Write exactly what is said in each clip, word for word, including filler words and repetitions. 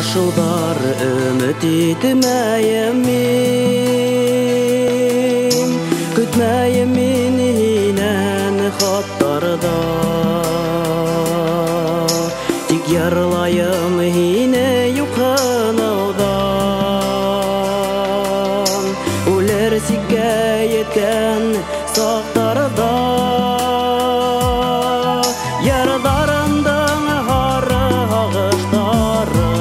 жылдар үміт етмейім мен, күтмейім менен хаттарда, тик ярлайым хине юқынаудан, өлер сикке еткен сақтарда, ярдарымдың хары ағыштары,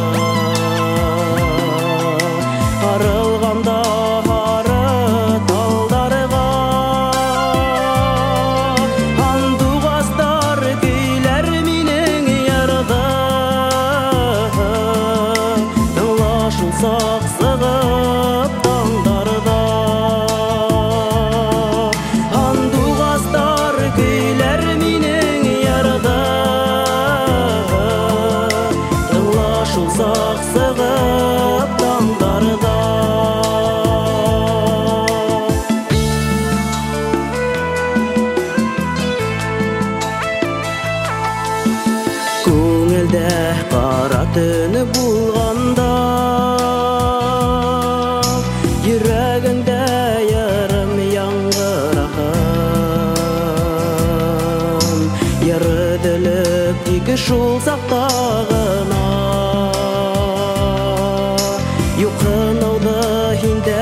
арылғанда хары талдарға, андуғастар күйлер менің ярды, тыңлашыл сақсығып таңдарда, андуғастар күйлер менің ярды, тыңлашыл сақсығып таңдарда. Көңілді қара түні болғанда, жүрегіңде ярым яңғырағын, ярыдылып тегі шул сақтағына, юқынауды хинде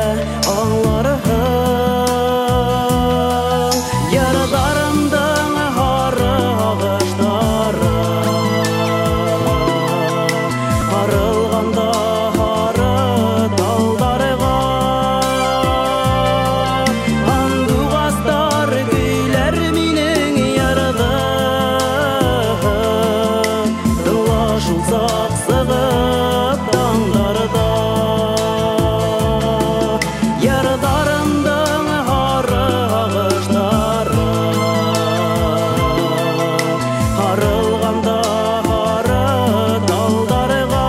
аңларығын, ярдарымдың хары ағыштары, арылғанда хары талдарға, андуғастар күйлер менің ярды, тыңлашыл сақсығып таңдарда, ярдарымдың хары ағыштары, арылғанда хары талдарға,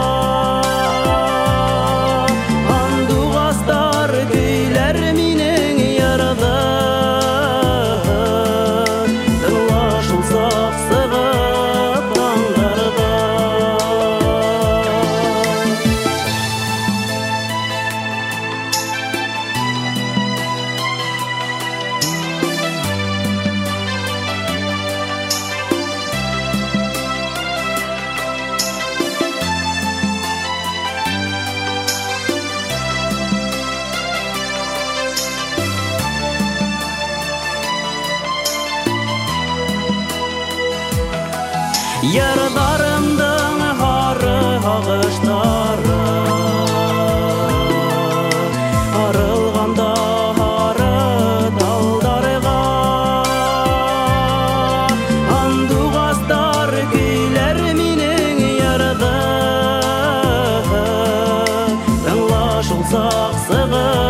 андуғастар күйлер менің ярды, тыңлашыл сақсығып таңдарда. Ярдарымдың хары ағыштары, арылғанда хары талдарға, андуғастар күйлер менің ярды, тыңлашыл сақсығып